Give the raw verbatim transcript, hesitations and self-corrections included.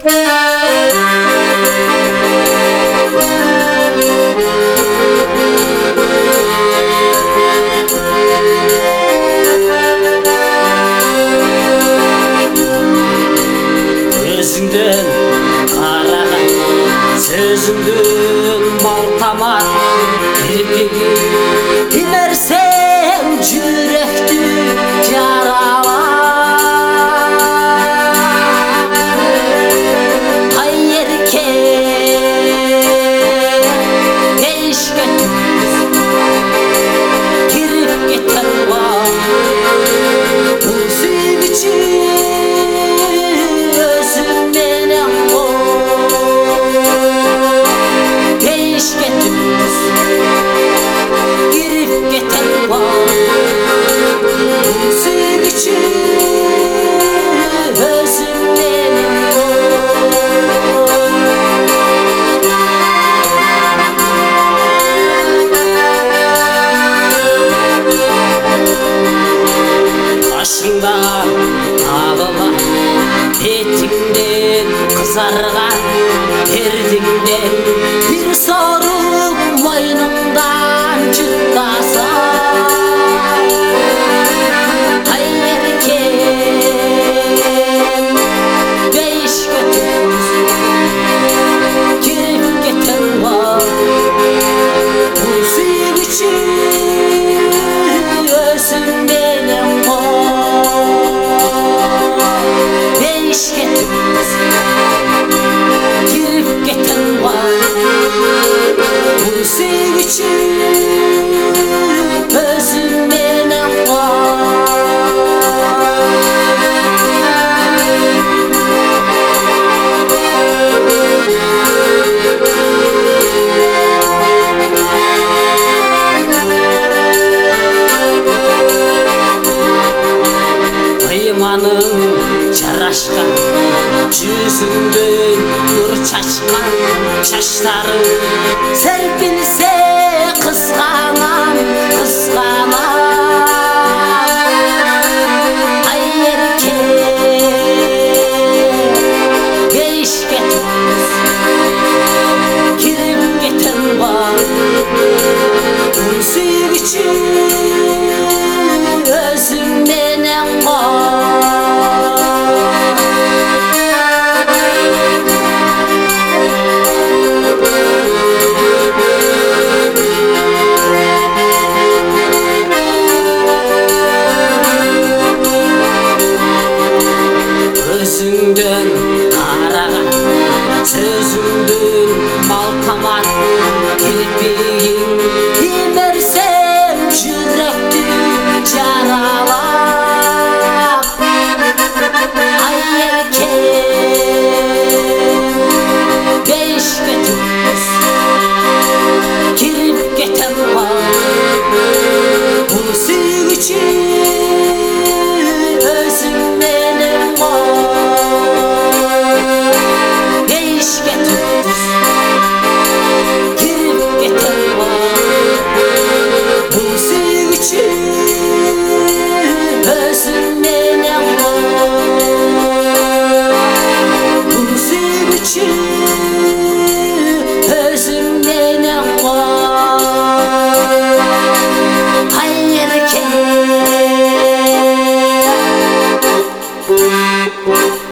Gözünden karagan, sözünden maltaman, kirpigi dilersen yürekti yaralar. Hayırken değişken girip geten var bu suyun için. Başından ağıma, betinden kızargan, derdimden bir soru boynumdan çıktasa. Hayırken beş götümüz girip geten var bu suyun için. Özüm benim girip geten var bu suyun için. Özüm benim var. Kıymanın çaraşkan, yüzünden nur çaşkan, çaşları serpilse kıskanam, kıskanam. Hayırken beş götümüz girip geten var bu suyun için. Özüm benim var. Gözünden karagan, sözünden maltaman, kirpiğin dilersem yürekti yaralar. Hayırken beş götümüz girip geten var bu suyun için. Özüm benim var. Beş götümüz girip geten var bu suyun için. Özüm benim var bu suyun için. Özüm benim var. Hayırken